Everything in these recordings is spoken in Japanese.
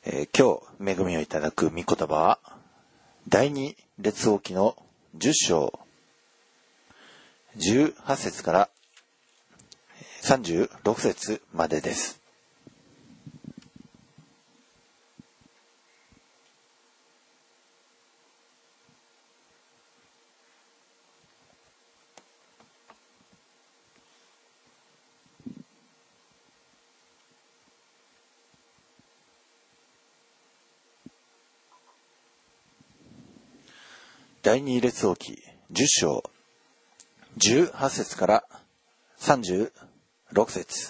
今日恵みをいただく御言葉は第二列王記の10章18節から36節までです。第二列王記10章18節から36節、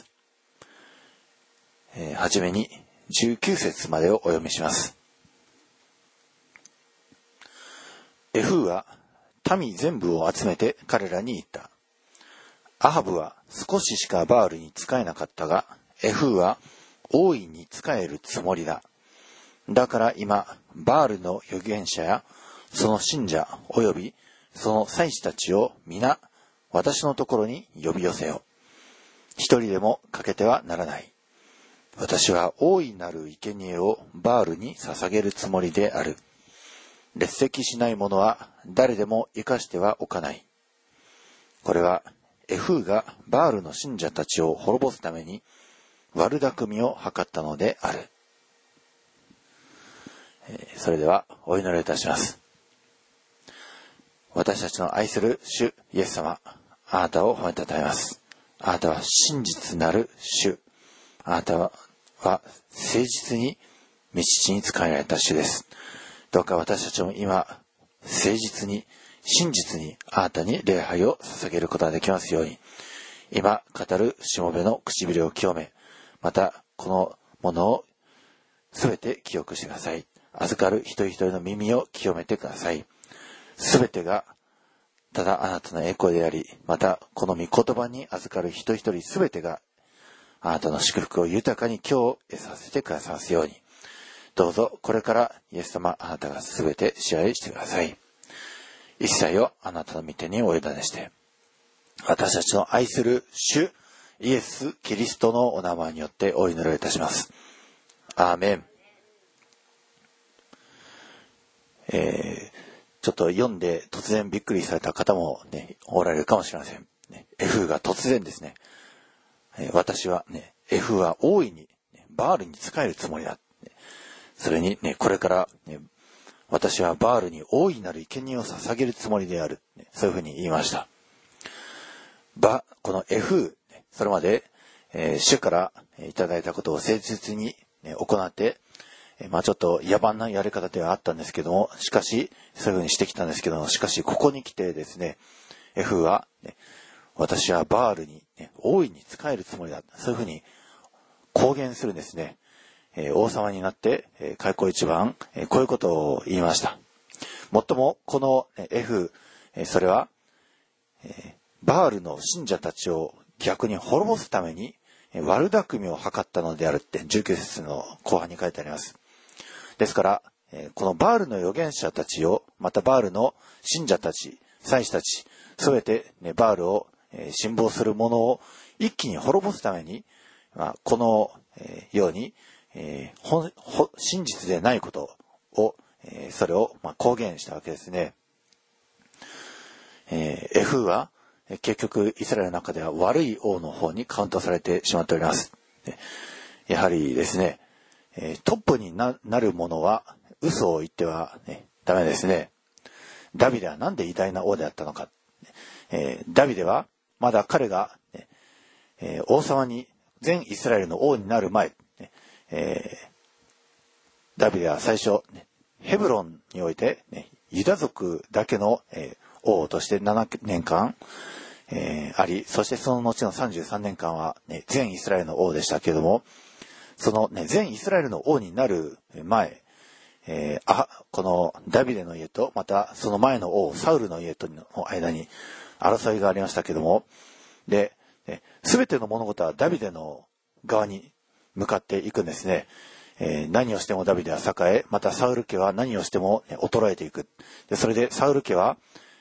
はじめに19節までをお読みします。エフーは民全部を集めて彼らに言った。アハブは少ししかバールに仕えなかったが、エフーは大いに仕えるつもりだ。だから今、バールの預言者やその信者およびその祭司たちを皆私のところに呼び寄せよ。一人でも欠けてはならない。私は大いなる生贄をバールに捧げるつもりである。列席しない者は誰でも生かしてはおかない。これはエフーがバールの信者たちを滅ぼすために悪巧みを図ったのである。それではお祈りいたします。私たちの愛する主イエス様、あなたを褒めたたえます。あなたは真実なる主。あなたは誠実に道に仕えられた主です。どうか私たちも今、誠実に、真実にあなたに礼拝を捧げることができますように、今語るしもべの唇を清め、またこのものをすべて記憶してください。預かる一人一人の耳を清めてください。すべてがただあなたの栄光であり、またこの御言葉に預かる一人一人すべてがあなたの祝福を豊かに今日得させてくださいますように、どうぞこれからイエス様、あなたがすべて支配してください。一切をあなたの御手にお委ねして、私たちの愛する主イエス・キリストのお名前によってお祈りをいたします。アーメン。ちょっと読んで突然びっくりされた方もね、おられるかもしれません。エフーが突然ですね、私はね、エフーは大いにバールに仕えるつもりだ。それにね、これからね、私はバールに大いなる生贄を捧げるつもりである。そういうふうに言いました。このエフー、それまで、主からいただいたことを誠実に行って、ちょっと野蛮なやり方ではあったんですけども、しかし、そういうふうにしてきたんですけども、しかし、ここに来てですね、エフは、私はバールに、大いに仕えるつもりだ。そういうふうに公言するんですね。王様になって、開口一番、こういうことを言いました。もっとも、このエフ、それは、バールの信者たちを逆に滅ぼすために、悪巧みを図ったのであるって19節の後半に書いてあります。ですから、このバールの預言者たちを、またバールの信者たち、祭司たち、すべて、バールを信望する者を一気に滅ぼすために、このように、真実でないことを、それを公言したわけですね。エフーは結局イスラエルの中では悪い王の方にカウントされてしまっております。やはりですね、トップになる者は嘘を言っては、ダメですね。ダビデはなんで偉大な王であったのか。ダビデはまだ彼が、王様に全イスラエルの王になる前、ダビデは最初、ヘブロンにおいて、ユダ族だけの、王として7年間、あり、そしてその後の33年間は、全イスラエルの王でしたけれども、その、全イスラエルの王になる前、このダビデの家とまたその前の王サウルの家との間に争いがありましたけども、で、全ての物事はダビデの側に向かっていくんですね。何をしてもダビデは栄え、またサウル家は何をしても衰えていく。で、それでサウル家は、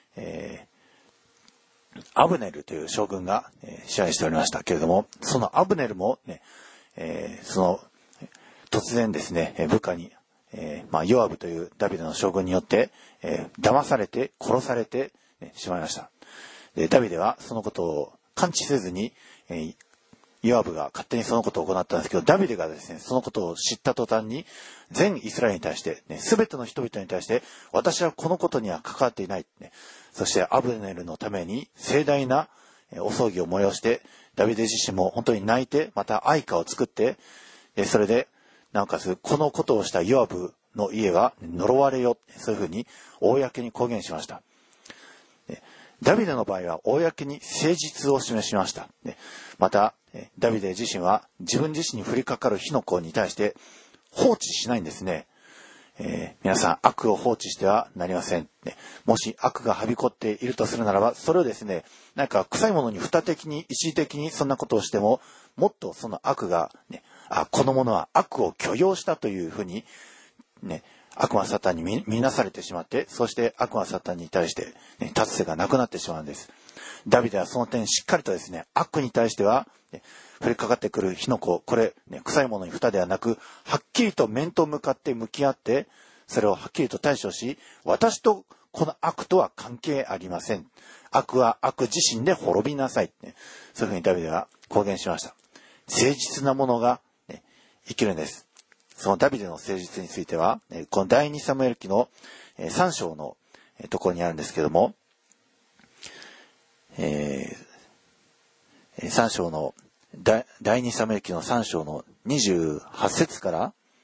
アブネルという将軍が支配しておりましたけれども、そのアブネルもね、その突然ですね、部下に、ヨアブというダビデの将軍によって、騙されて殺されて、しまいました。で、ダビデはそのことを感知せずに、ヨアブが勝手にそのことを行ったんですけど、ダビデがですね、そのことを知った途端に、全イスラエルに対して、すべての人々に対して、私はこのことには関わっていない。そしてアブネルのために盛大なお葬儀を催して、ダビデ自身も本当に泣いて、また哀歌を作って、それで、なおかつ、このことをしたヨアブの家は呪われよ。そういうふうに、公に公言しました。ダビデの場合は、公に誠実を示しました。また、ダビデ自身は、自分自身に降りかかる火の粉に対して、放置しないんですね。皆さん、悪を放置してはなりません。もし悪がはびこっているとするならば、それをですね、なんか臭いものに蓋的に、一時的にそんなことをしても、もっとその悪が、この者は悪を許容したというふうに、悪魔サタンに見なされてしまって、そして悪魔サタンに対して、立つ瀬がなくなってしまうんです。ダビデはその点しっかりとですね、悪に対しては、降りかかってくる火の粉、これ、臭いものに蓋ではなく、はっきりと面と向かって向き合って、それをはっきりと対処し、私とこの悪とは関係ありません。悪は悪自身で滅びなさい。そういうふうにダビデは公言しました。誠実な者が、生きるんです。そのダビデの誠実については、この第2サムエル記の3章のところにあるんですけども、3章の第2サムエル記の3章の28節から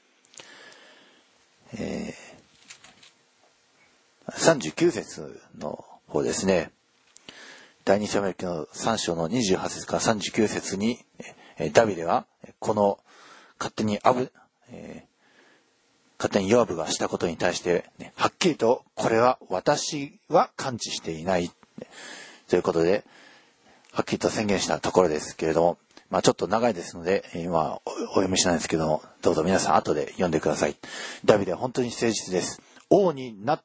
、39節の方ですね。第2サムエル記の3章の28節から39節に、ダビデはこの勝手にヨアブがしたことに対して、はっきりとこれは私は関知していない、ということではっきりと宣言したところですけれども、ちょっと長いですので今お読みしないんですけども、どうぞ皆さん後で読んでください。ダビデは本当に誠実です。王になった、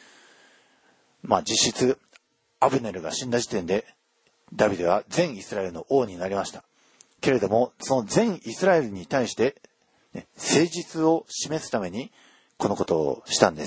実質アブネルが死んだ時点でダビデは全イスラエルの王になりました。けれどもその全イスラエルに対して、誠実を示すためにこのことをしたんです。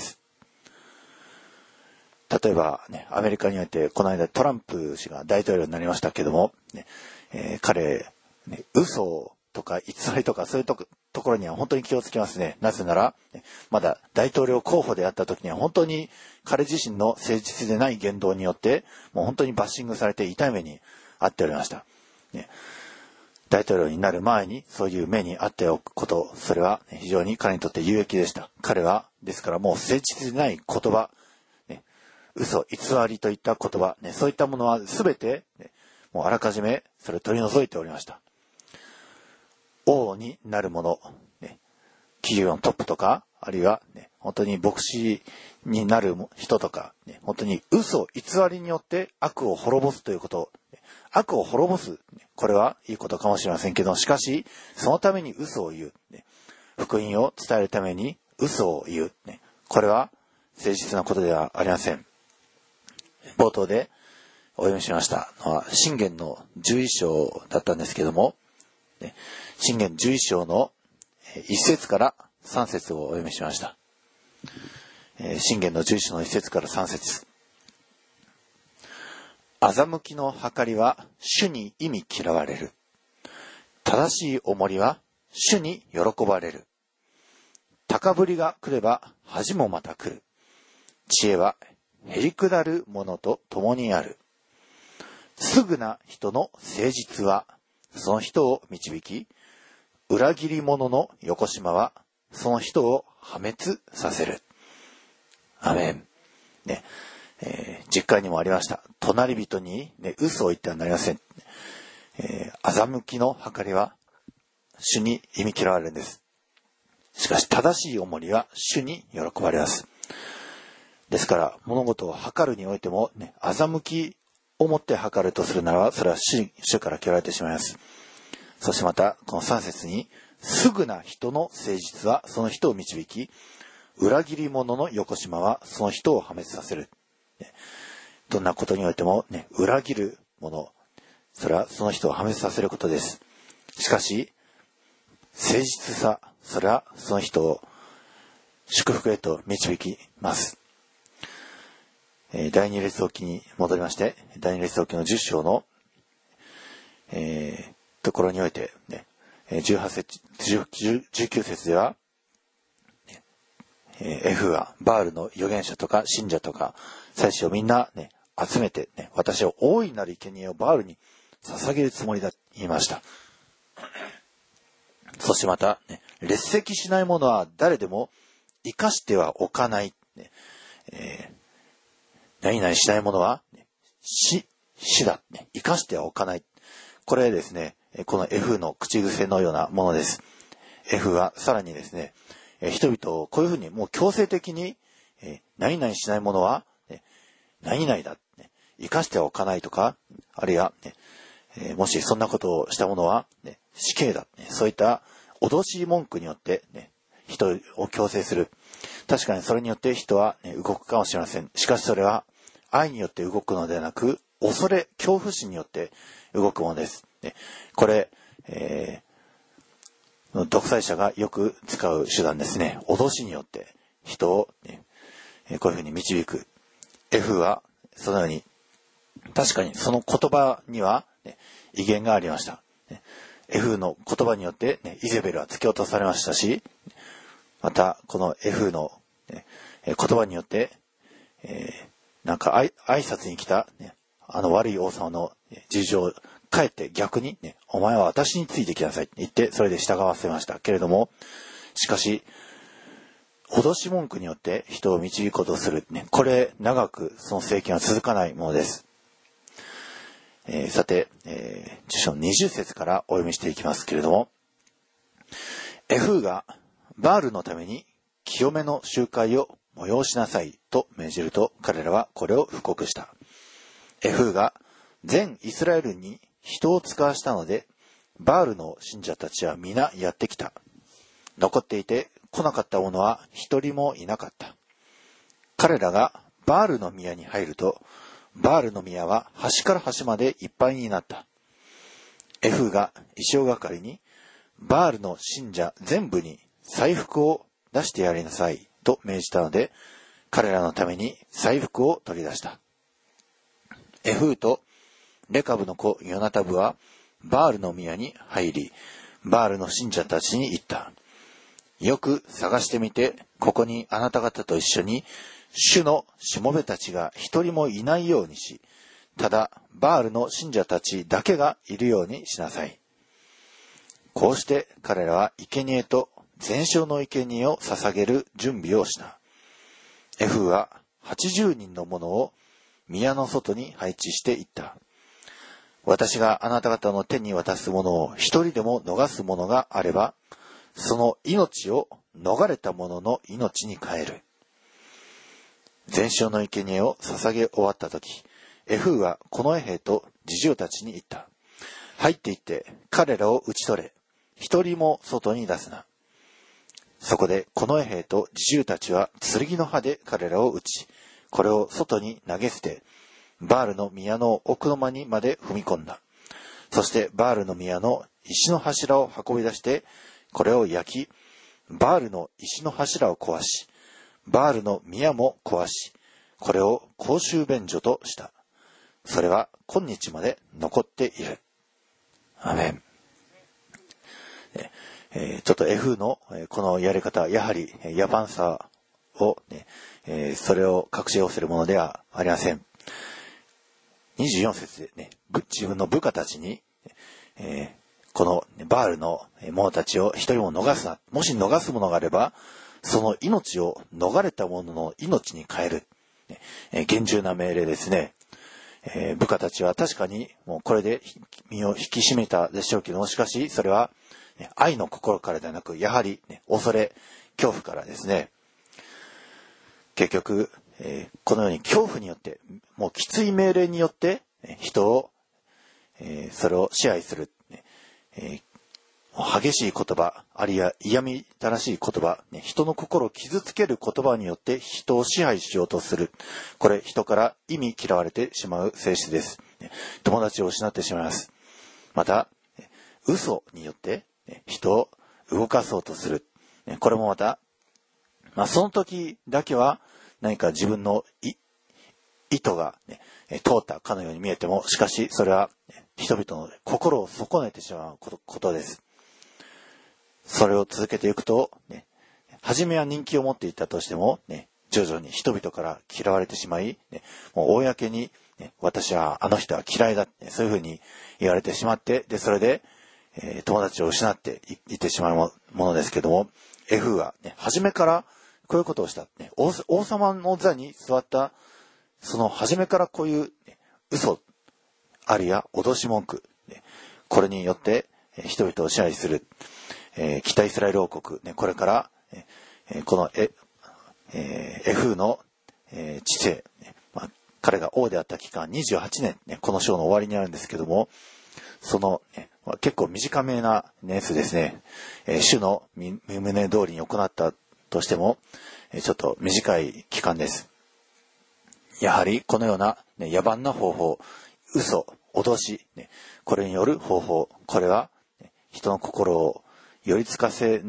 例えば、アメリカにおいてこの間トランプ氏が大統領になりましたけども、彼、嘘とか偽りとかそういうところには本当に気をつけますね。なぜなら、まだ大統領候補であった時には本当に彼自身の誠実でない言動によってもう本当にバッシングされて痛い目に遭っておりました。大統領になる前にそういう目に遭っておくこと、それは非常に彼にとって有益でした。彼はですからもう誠実でない言葉、嘘、偽りといった言葉、そういったものは全て、もうあらかじめそれを取り除いておりました。王になる者、企業のトップとか、あるいは、本当に牧師になる人とか、本当に嘘、偽りによって悪を滅ぼすということ、悪を滅ぼす、これはいいことかもしれませんけど、しかし、そのために嘘を言う、福音を伝えるために嘘を言う、これは誠実なことではありません。冒頭でお読みしましたのは箴言の11章だったんですけども、箴言11章の1節から3節をお読みしました。箴言の11章の1節から3節。欺きの計りは主に忌み嫌われる。正しい重りは主に喜ばれる。高ぶりが来れば恥もまた来る。知恵はへりくだる者と共にある。すぐな人の誠実はその人を導き、裏切り者の横島はその人を破滅させる。アメン。実会にもありました。隣人に、嘘を言ってはなりません。欺きの計りは主に忌み嫌われるんです。しかし正しい重りは主に喜ばれます。ですから物事を測るにおいても、欺きをもって測るとするならば、それは主から嫌われてしまいます。そしてまたこの3節に、すぐな人の誠実はその人を導き、裏切り者の横島はその人を破滅させる。どんなことにおいても、裏切る者、それはその人を破滅させることです。しかし誠実さ、 それはその人を祝福へと導きます。第二列王記に戻りまして、第二列王記の10章の、ところにおいて、ね、18節、19節では、エフはバールの預言者とか信者とか祭司をみんな、ね、集めて、ね、私を大いなる生贄をバールに捧げるつもりだと言いました。そしてまた、ね、列席しない者は誰でも生かしてはおかない。ね、何々しない者は、ね、死だ、ね。生かしてはおかない。これですね、この F の口癖のようなものです。F はさらにですね、人々をこういうふうにもう強制的に、何々しない者は、ね、何々だ、ね。生かしてはおかないとか、あるいは、ね、もしそんなことをした者は、ね、死刑だ、ね。そういった脅し文句によって、ね、人を強制する。確かにそれによって人は、ね、動くかもしれません。しかしそれは愛によって動くのではなく、恐怖心によって動くものです。ね、これ、独裁者がよく使う手段ですね。脅しによって人を、ね、こういうふうに導く。F はそのように、確かにその言葉には、ね、威厳がありました。F の言葉によって、ね、イゼベルは突き落とされましたし、またこの F の、ね、言葉によって、なんか挨拶に来た、ね、あの悪い王様の事情を帰って逆に、ね、お前は私についてきなさいって言ってそれで従わせましたけれども、しかし脅し文句によって人を導こうとする、ね、これ長くその政権は続かないものです。さて、10章の20節からお読みしていきますけれども、エフーがバールのために清めの集会を催しなさいと命じると、彼らはこれを布告した。エフーが全イスラエルに人を使わしたので、バールの信者たちは皆やってきた。残っていて来なかった者は一人もいなかった。彼らがバールの宮に入ると、バールの宮は端から端までいっぱいになった。エフーが衣装係に、バールの信者全部に祭服を出してやりなさいと命じたので、彼らのために祭服を取り出した。エフーとレカブの子ヨナタブはバールの宮に入り、バールの信者たちに言った。よく探してみて、ここにあなた方と一緒に主のしもべたちが一人もいないようにし、ただバールの信者たちだけがいるようにしなさい。こうして彼らは生贄と全焼の生贄を捧げる準備をした。エフーは80人の者を宮の外に配置していった。私があなた方の手に渡すものを一人でも逃す者があれば、その命を逃れた者の命に変える。全焼の生贄を捧げ終わったとき、エフーは近衛兵と侍従たちに言った。入って行って彼らを討ち取れ。一人も外に出すな。そこで近衛兵と侍従たちは剣の刃で彼らを撃ち、これを外に投げ捨て、バールの宮の奥の間にまで踏み込んだ。そしてバールの宮の石の柱を運び出して、これを焼き、バールの石の柱を壊し、バールの宮も壊し、これを公衆便所とした。それは今日まで残っている。アメン。ちょっと F のこのやり方、やはり野蛮さを、ね、それを隠し寄せるものではありません。24節でね、自分の部下たちに、このバールの者たちを一人も逃すな。もし逃すものがあれば、その命を逃れた者の命に変える。厳重な命令ですね。部下たちは確かにもうこれで身を引き締めたでしょうけども、しかしそれは愛の心からではなく、やはり、恐れ、恐怖からですね。結局、このように恐怖によって、もうきつい命令によって人を、それを支配する。激しい言葉、あるいは嫌みったらしい言葉、人の心を傷つける言葉によって人を支配しようとする。これ、人から忌み嫌われてしまう性質です。友達を失ってしまいます。また、嘘によって人を動かそうとする。 これもまた、その時だけは何か自分の意図が、通ったかのように見えても、しかしそれは人々の心を損ねてしまうことです。それを続けていくと、初めは人気を持っていたとしても、徐々に人々から嫌われてしまい、もう公に、私はあの人は嫌いだ、そういうふうに言われてしまって、それで、友達を失っていってしまうものですけども、エフーは、初めからこういうことをした。王様の座に座った、その初めからこういう、嘘、あるいは脅し文句、これによって人々を支配する、北イスラエル王国、これから、このエフーの、治世、彼が王であった期間28年、この章の終わりにあるんですけども、その、結構短めな年数ですね、主の身旨通りに行ったとしても、ちょっと短い期間です。やはりこのような、野蛮な方法、嘘、脅し、これによる方法、これは人の心を寄りつかせ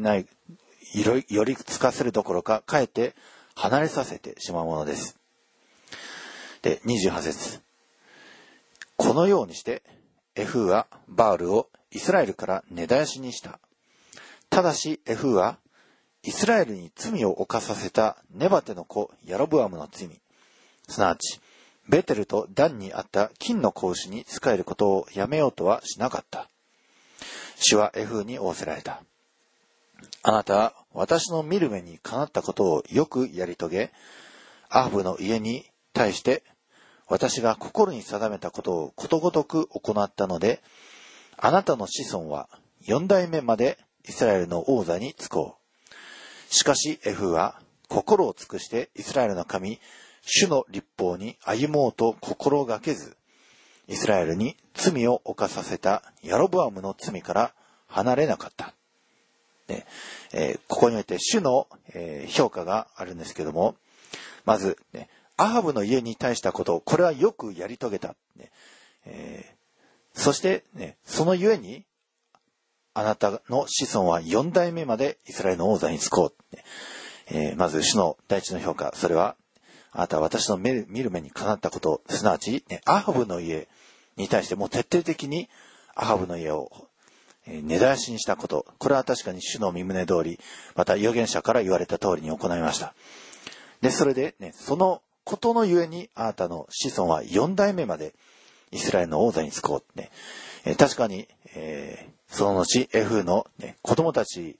るどころか、かえって離れさせてしまうものです。で、28節。このようにして、エフーはバールをイスラエルから根絶やしにした。ただしエフーはイスラエルに罪を犯させたネバテの子ヤロブアムの罪、すなわちベテルとダンにあった金の子牛に仕えることをやめようとはしなかった。主はエフーに仰せられた。あなたは私の見る目にかなったことをよくやり遂げ、アハブの家に対して私が心に定めたことをことごとく行ったので、あなたの子孫は4代目までイスラエルの王座に就こう。しかしエフーは心を尽くしてイスラエルの神、主の律法に歩もうと心がけず、イスラエルに罪を犯させたヤロブアムの罪から離れなかった。ここにおいて主の、評価があるんですけども、まず、アハブの家に対したこと、これはよくやり遂げた。そして、そのゆえに、あなたの子孫は4代目までイスラエルの王座に就こう。まず主の第一の評価、それは、あなたは私の見る目にかなったこと、すなわち、アハブの家に対してもう徹底的にアハブの家を根絶やしにしたこと、これは確かに主の御胸通り、また預言者から言われた通りに行いました。で、それで、そのことのゆえに、あなたの子孫は4代目までイスラエルの王座に就こう。確かに、その後、エフーの、子供たち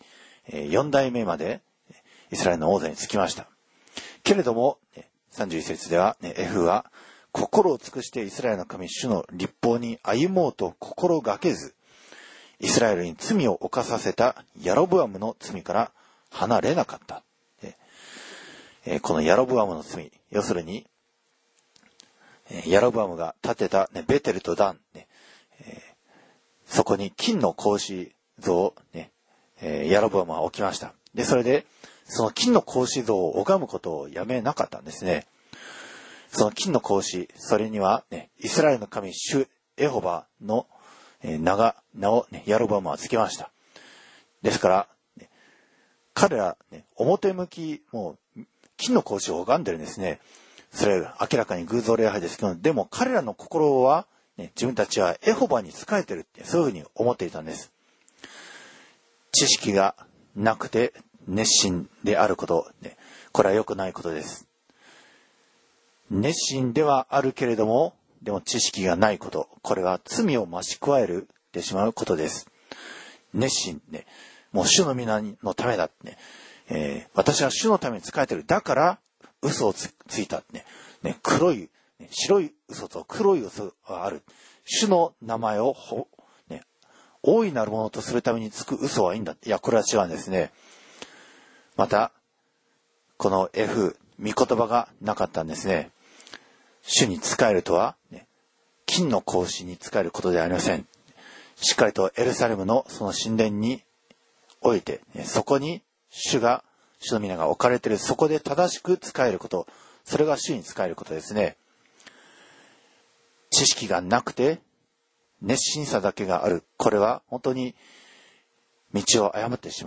4代目までイスラエルの王座に就きました。けれども、31節では、エフーは心を尽くしてイスラエルの神主の律法に歩もうと心がけず、イスラエルに罪を犯させたヤロブアムの罪から離れなかった。このヤロブアムの罪、要するに、ヤロブアムが建てた、ベテルとダン、そこに金の格子像を、ヤロブアムは置きました。で、それで、その金の格子像を拝むことをやめなかったんですね。その金の格子、それには、イスラエルの神主エホバの名を、ヤロブアムはつけました。ですから、彼ら、表向き、もう、金の格子を拝んでるんですね。それは明らかに偶像礼拝ですけど、でも彼らの心は、自分たちはエホバに仕えてるって、そういうふうに思っていたんです。知識がなくて熱心であること、これは良くないことです。熱心ではあるけれども、でも知識がないこと、これは罪を増し加えてしまうことです。熱心、もう主の皆のためだ、私は主のために仕えてる。だから嘘をついた、白い嘘と黒い嘘がある。主の名前を大いなるものとするためにつく嘘はいいんだ。いや、これは違うんですね。また、この御言葉がなかったんですね。主に仕えるとは、金の格子に仕えることではありません。しっかりとエルサレムのその神殿において、そこに主の皆が置かれている、そこで正しく仕えること、それが主に仕えることですね。知識がなくて熱心さだけがある、これは本当に道を誤ってしまう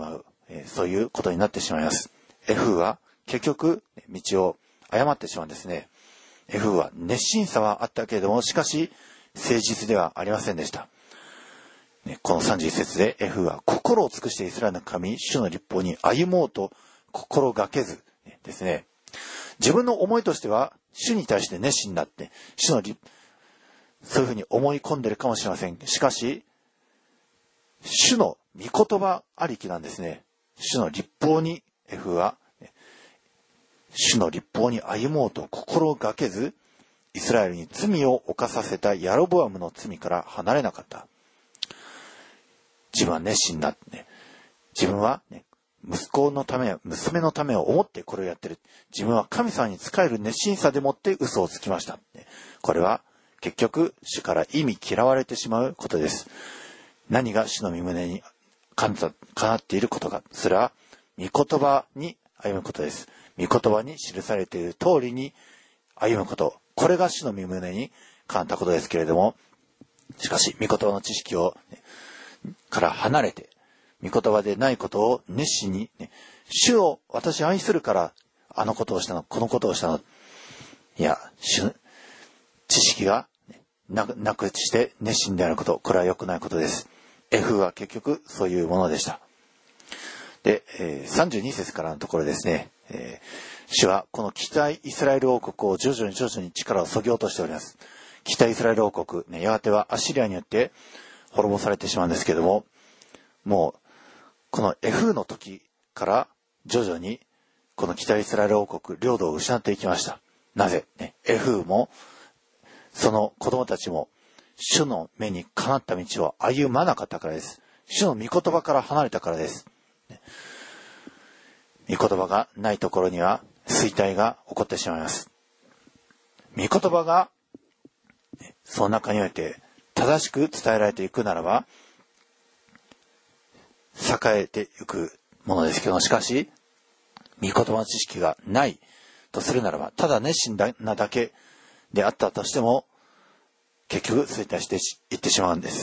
そういうことになってしまいます。F は結局道を誤ってしまうんですね。F は熱心さはあったけれども、しかし誠実ではありませんでした。この31節で F は心を尽くしてイスラエルの神、主の律法に歩もうと心がけずですね。自分の思いとしては、主に対して熱心になって、そういうふうに思い込んでるかもしれません。しかし、主の御言葉ありきなんですね。主の律法に、F は、主の律法に歩もうと心がけず、イスラエルに罪を犯させたヤロボアムの罪から離れなかった。自分は熱心になって、自分は、息子のため、娘のためを思ってこれをやってる。自分は神様に仕える熱心さでもって嘘をつきました。これは結局主から意味嫌われてしまうことです。何が主の御胸にかなっていることか。それは御言葉に歩むことです。御言葉に記されている通りに歩むこと。これが主の御胸にかなったことですけれども、しかし御言葉の知識から離れて、御言葉でないことを熱心に、主を私愛するからあのことをしたの、このことをしたの。いや、知識がなくして熱心であること、これは良くないことです。F は結局そういうものでした。で、32節からのところですね、主はこの北イスラエル王国を徐々に力を削ぎ落としております。北イスラエル王国、やがてはアッシリアによって滅ぼされてしまうんですけども、もうこの F の時から徐々にこの北イスラエル王国領土を失っていきました。なぜ、F もその子供たちも主の目にかなった道を歩まなかったからです。主の御言葉から離れたからです。御言葉がないところには衰退が起こってしまいます。御言葉がその中において正しく伝えられていくならば栄えていくものですけど、しかし御言葉の知識がないとするならば、ただ熱心なだけであったとしても結局衰退していってしまうんです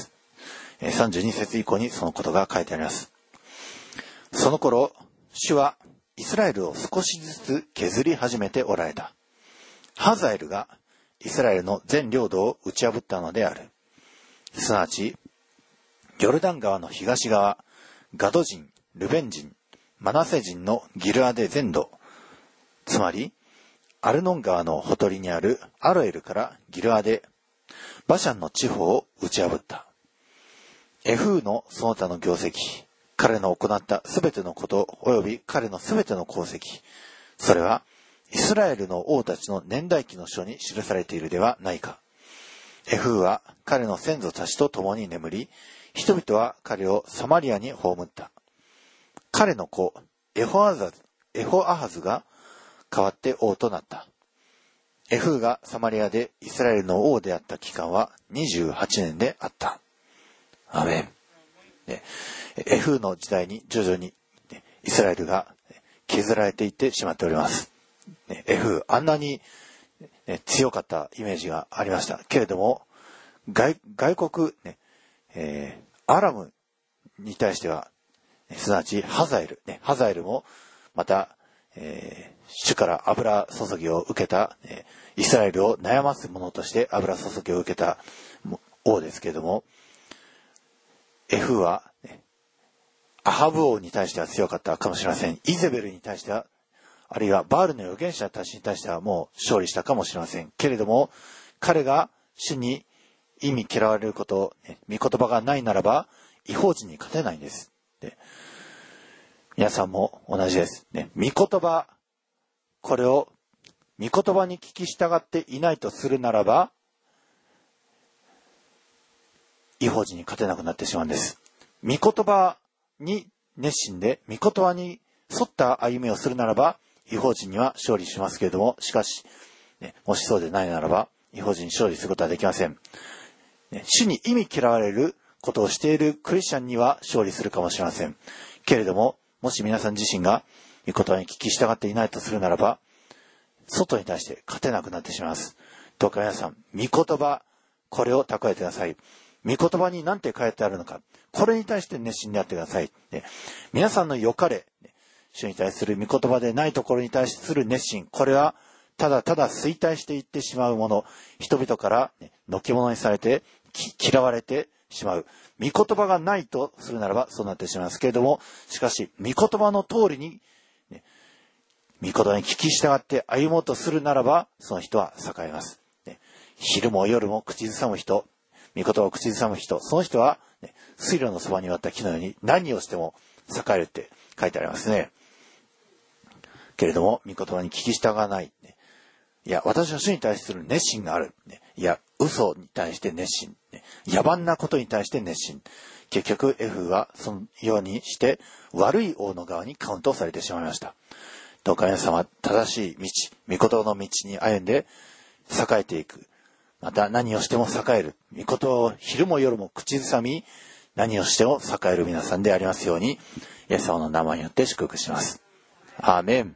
。32節以降にそのことが書いてあります。その頃主はイスラエルを少しずつ削り始めておられた。ハザエルがイスラエルの全領土を打ち破ったのである。すなわちヨルダン川の東側、ガド人、ルベン人、マナセ人のギルアデ全土、つまりアルノン川のほとりにあるアロエルからギルアデ、バシャンの地方を打ち破った。エフーのその他の業績、彼の行ったすべてのこと及び彼のすべての功績、それはイスラエルの王たちの年代記の書に記されているではないか。エフーは彼の先祖たちと共に眠り、人々は彼をサマリアに葬った。彼の子エホアハズが代わって王となった。エフーがサマリアでイスラエルの王であった期間は28年であった。アーメン。エフーの時代に徐々にイスラエルが削られていってしまっております。エフー、あんなに強かったイメージがありましたけれども、外国、アラムに対しては、すなわちハザエルもまた、主から油注ぎを受けた、イスラエルを悩ます者として油注ぎを受けた王ですけれども、エフは、アハブ王に対しては強かったかもしれません。イゼベルに対しては、あるいはバールの預言者たちに対してはもう勝利したかもしれませんけれども、彼が主に意味嫌われること、御言葉がないならば異邦人に勝てないんです。皆さんも同じです。御言葉、これを御言葉に聞き従っていないとするならば異邦人に勝てなくなってしまうんです。御言葉に熱心で御言葉に沿った歩みをするならば異邦人には勝利しますけれども、しかし、もしそうでないならば異邦人に勝利することはできません。主に意味嫌われることをしているクリスチャンには勝利するかもしれませんけれども、もし皆さん自身が御言葉に聞き従っていないとするならば外に対して勝てなくなってしまいます。どうか皆さん御言葉、これを蓄えてください。 御言葉に何て書いてあるのか、これに対して熱心であってください。皆さんの良かれ、主に対する御言葉でないところに対する熱心、これはただただ衰退していってしまうもの、人々からのけ者にされて嫌われてしまう。御言葉がないとするならばそうなってしまいますけれども、しかし御言葉の通りに、御言葉に聞き従って歩もうとするならば、その人は栄えます。昼も夜も口ずさむ人、御言葉を口ずさむ人、その人は、水路のそばに割った木のように何をしても栄えるって書いてありますね。けれども、御言葉に聞き従わない。いや、私は主に対する熱心がある。いや、嘘に対して熱心。野蛮なことに対して熱心。結局、F はそのようにして悪い王の側にカウントされてしまいました。どうか皆様、正しい道、御言葉の道に歩んで栄えていく。また何をしても栄える。御言葉を昼も夜も口ずさみ、何をしても栄える皆さんでありますように、イエス様の名前によって祝福します。アーメン。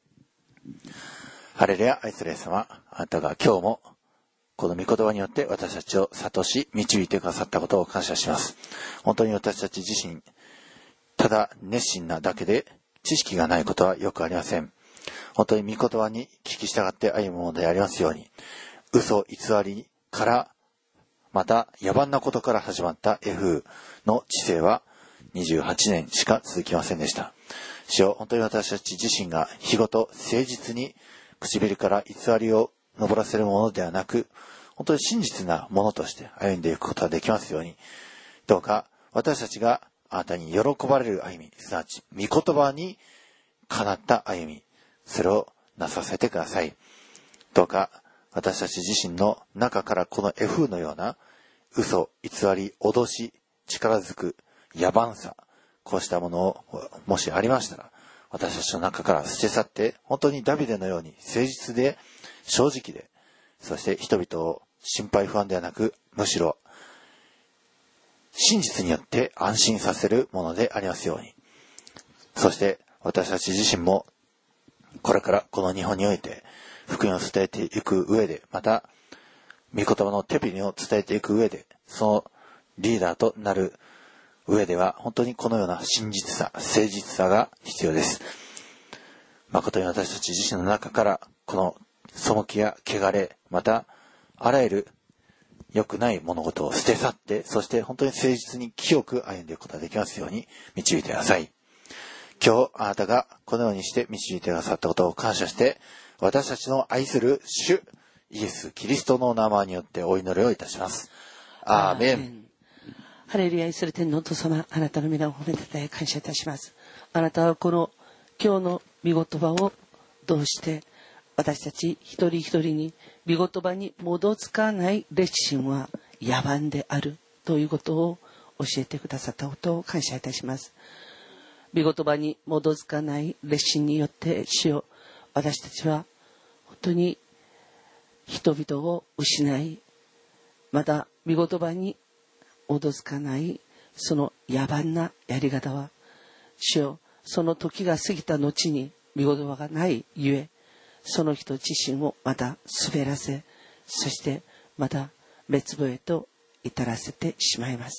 ハレルヤ、愛するイエス様、あなたが今日もこの御言葉によって私たちを諭し導いてくださったことを感謝します。本当に私たち自身、ただ熱心なだけで知識がないことはよくありません。本当に御言葉に聞き従って歩むものでありますように、嘘偽りからまた野蛮なことから始まった F の知性は28年しか続きませんでした。主よ、本当に私たち自身が日ごと誠実に唇から偽りを上らせるものではなく、本当に真実なものとして歩んでいくことができますように、どうか私たちがあなたに喜ばれる歩み、すなわち御言葉にかなった歩み、それをなさせてください。どうか私たち自身の中からこの F のような嘘、偽り、脅し、力ずく、野蛮さ、こうしたものをもしありましたら、私たちの中から捨て去って、本当にダビデのように誠実で正直で、そして人々を心配不安ではなく、むしろ真実によって安心させるものでありますように。そして私たち自身もこれからこの日本において福音を伝えていく上で、また御言葉の手びにを伝えていく上で、そのリーダーとなる上では本当にこのような真実さ、誠実さが必要です。誠に私たち自身の中からこの背きや汚れ、またあらゆる良くない物事を捨て去って、そして本当に誠実に清く歩んでいくことができますように導いてください。今日あなたがこのようにして導いてくださったことを感謝して、私たちの愛する主イエス・キリストの名前によってお祈りをいたします。アーメン。 ハレルヤ、愛する天のお父様、あなたの皆を褒めたたえ感謝いたします。あなたはこの今日の御言葉をどうして私たち一人一人に御言葉に基づかない熱心は野蛮であるということを教えてくださったことを感謝いたします。御言葉に基づかない熱心によって主よ、私たちは本当に人々を失い、また御言葉に基づかないその野蛮なやり方は、主よ、その時が過ぎた後に御言葉がないゆえ、その人自身をまた滑らせ、そしてまた滅亡へと至らせてしまいます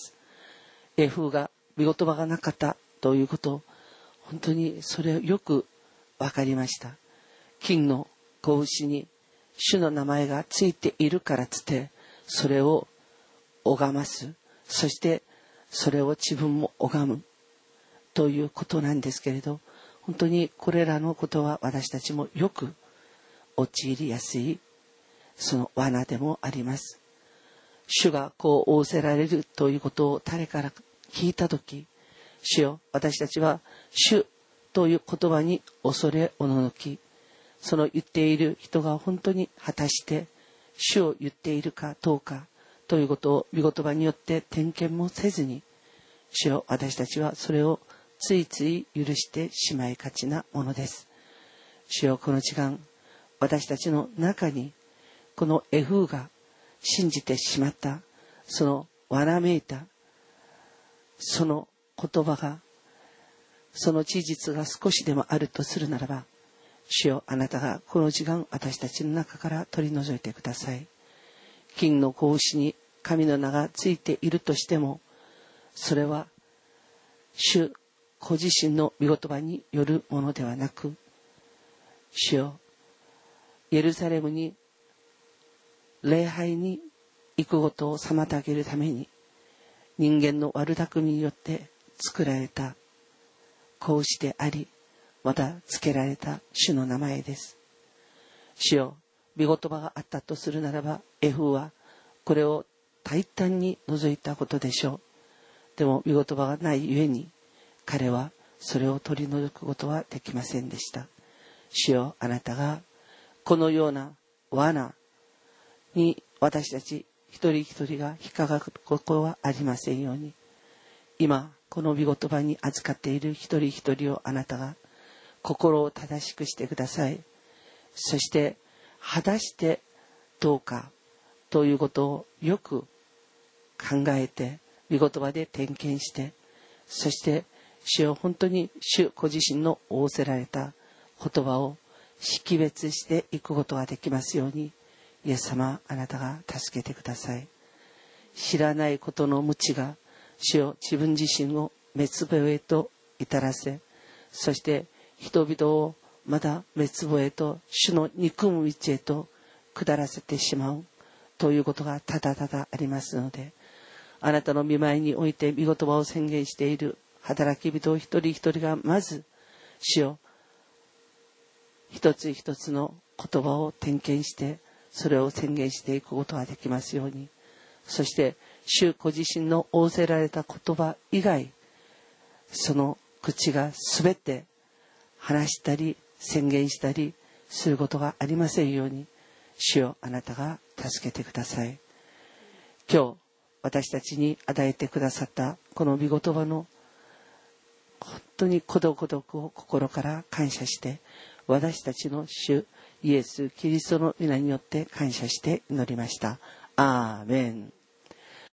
。Fが御言葉がなかったということ、本当にそれをよく分かりました。金の子牛に主の名前がついているからつって、それを拝ます、そしてそれを自分も拝むということなんですけれど、本当にこれらのことは私たちもよく陥りやすいその罠でもあります。主がこう仰せられるということを誰から聞いたとき、主よ、私たちは主という言葉に恐れおののき、その言っている人が本当に果たして主を言っているかどうかということを御言葉によって点検もせずに、主よ、私たちはそれをついつい許してしまいがちなものです。主よ、この時間、私たちの中にこのFが信じてしまったそのわらめいたその言葉が、その事実が少しでもあるとするならば、主よ、あなたがこの時間私たちの中から取り除いてください。金の子牛に神の名がついているとしても、それは主ご自身の御言葉によるものではなく、主よ、エルサレムに礼拝に行くことを妨げるために人間の悪巧みによって作られた孔子であり、また付けられた主の名前です。主よ、御言葉があったとするならば、エフはこれを大胆に除いたことでしょう。でも御言葉がないゆえに、彼はそれを取り除くことはできませんでした。主よ、あなたがこのような罠に私たち一人一人が引っかかることはありませんように、今この御言葉に預かっている一人一人をあなたが心を正しくしてください。そして果たしてどうかということをよく考えて、御言葉で点検して、そして主よ、本当に主ご自身の仰せられた言葉を識別していくことができますように、イエス様、あなたが助けてください。知らないことの無知が主よ、自分自身を滅亡へと至らせ、そして人々をまだ滅亡へと、主の憎む道へと下らせてしまうということがただただありますので、あなたの御前において御言葉を宣言している働き人一人一人がまず、主よ、一つ一つの言葉を点検して、それを宣言していくことができますように。そして主ご自身の仰せられた言葉以外、その口がすべて話したり宣言したりすることがありませんように、主よ、あなたが助けてください。今日私たちに与えてくださったこの御言葉の本当に孤独を心から感謝して、私たちの主イエス・キリストの皆によって感謝して祈りました。アーメン。